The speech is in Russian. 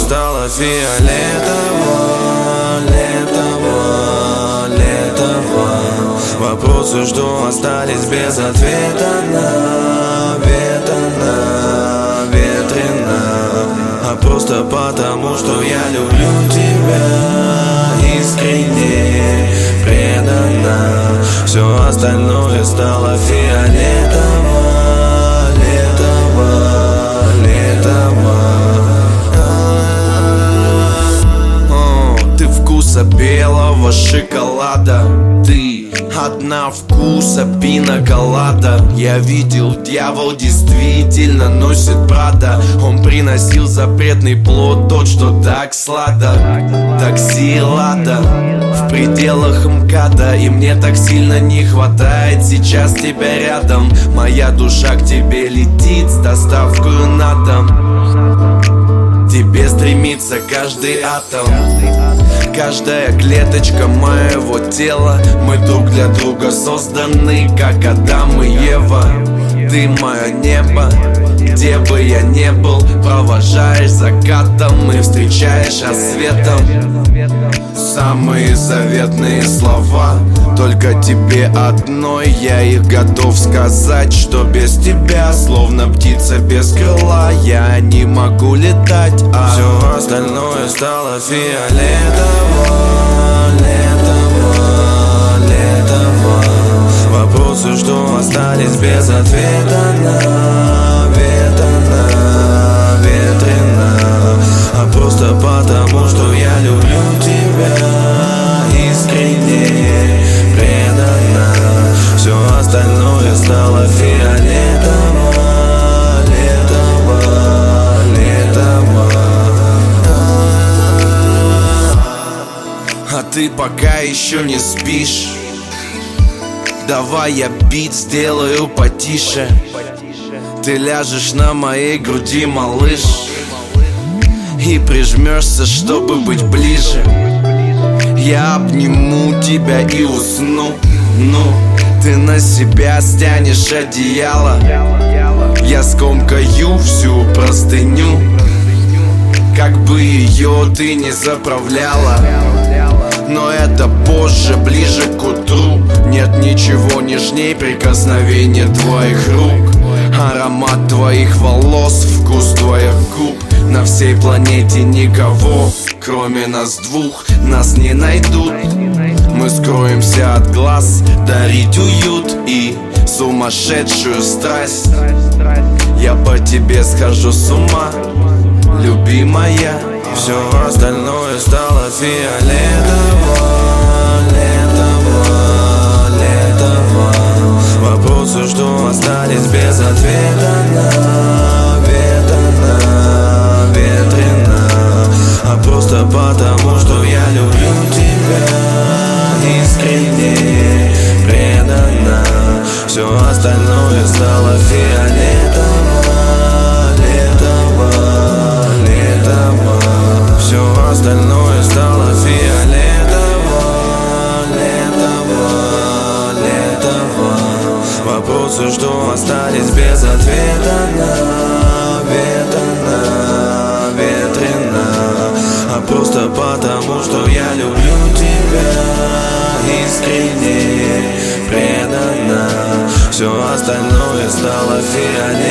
стало фиолетово. Вопросы, что остались без ответа, ветрено. А просто потому, что я люблю тебя искренне, преданно. Все остальное стало фиолетово. Ты вкуса белого шоколада, ты одна вкуса пина-колада. Я видел, дьявол действительно носит Прада. Он приносил запретный плод, тот, что так сладок. Такси Лада в пределах МКАДа. И мне так сильно не хватает сейчас тебя рядом. Моя душа к тебе летит с доставкой на дом. Тебе стремится каждый атом, каждая клеточка моего тела. Мы друг для друга созданы, как Адам и Ева. Ты мое небо, где бы я не был. Провожаешь закатом и встречаешь рассветом. Самые заветные слова только тебе одной. Я их готов сказать, что без тебя словно птица без крыла. Я не могу летать, а все остальное стало фиолетово. Вопросы, что остались без ответа, ветрено. А просто потому, что я люблю тебя искренне, преданно. Все остальное стало фиолетово. А ты пока еще не спишь. Давай я бит сделаю потише. Ты ляжешь на моей груди, малыш, и прижмешься, чтобы быть ближе. Я обниму тебя и усну. Ну, ты на себя стянешь одеяло. Я скомкаю всю простыню, как бы ее ты не заправляла. Но это позже, ближе к утру. Нет ничего нежней прикосновения твоих рук. Аромат твоих волос, вкус твоих губ. На всей планете никого, кроме нас двух, нас не найдут. Мы скроемся от глаз, дарить уют и сумасшедшую страсть. Я по тебе схожу с ума, любимая. Все остальное стало фиолетово. Вопросы, что остались без ответа, ветрено. А просто потому, что я люблю тебя искренне, преданно. Все остальное стало фиолетово. Все остальное стало фиолетово. Вопросы, что остались без ответа, ветрено. А просто потому, что я люблю тебя искренне, преданно. Все остальное стало фиолетово.